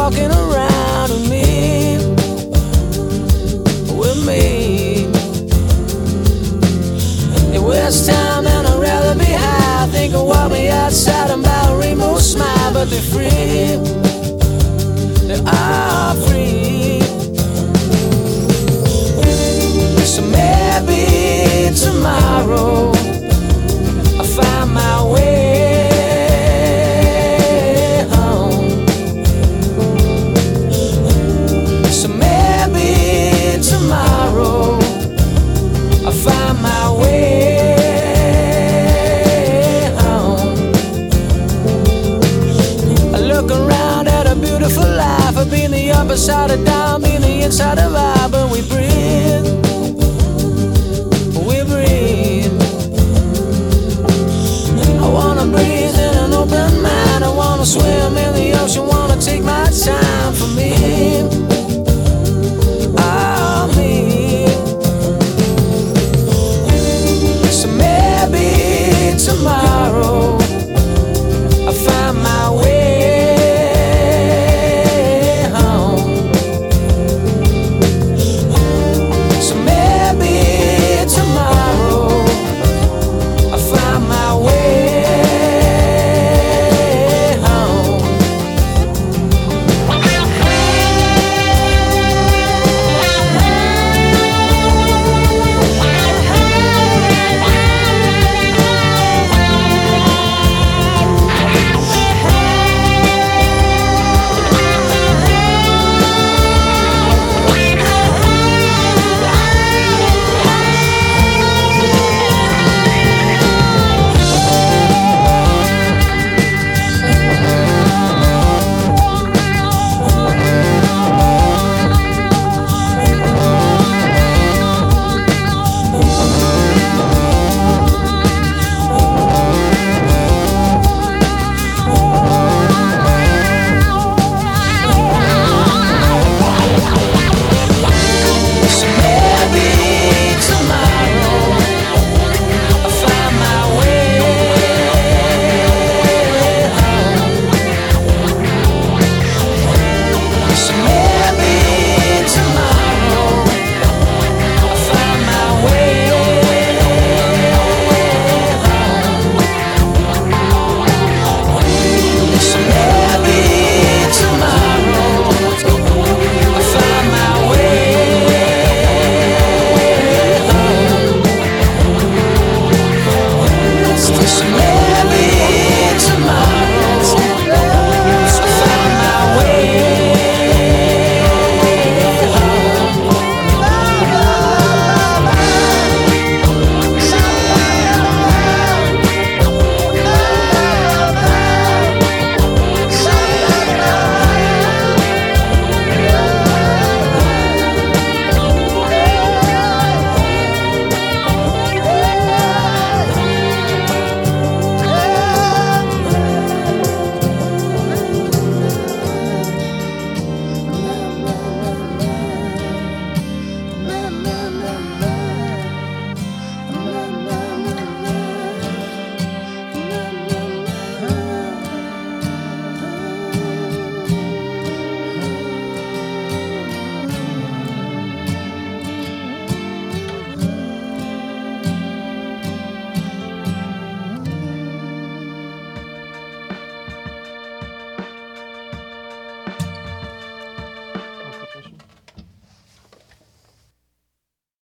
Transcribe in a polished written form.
walking around with me, with me. It was time and I'd rather be high. Think of what me outside about a rainbow smile, but they're free. They are free. So maybe tomorrow I'll find my way home. So maybe tomorrow I'll find my way home. I look around at a beautiful life. I've been the upper side of down, been the inside of I, but we breathe. We breathe. I wanna breathe in an open mind. I wanna swim in the ocean, wanna take my time for me.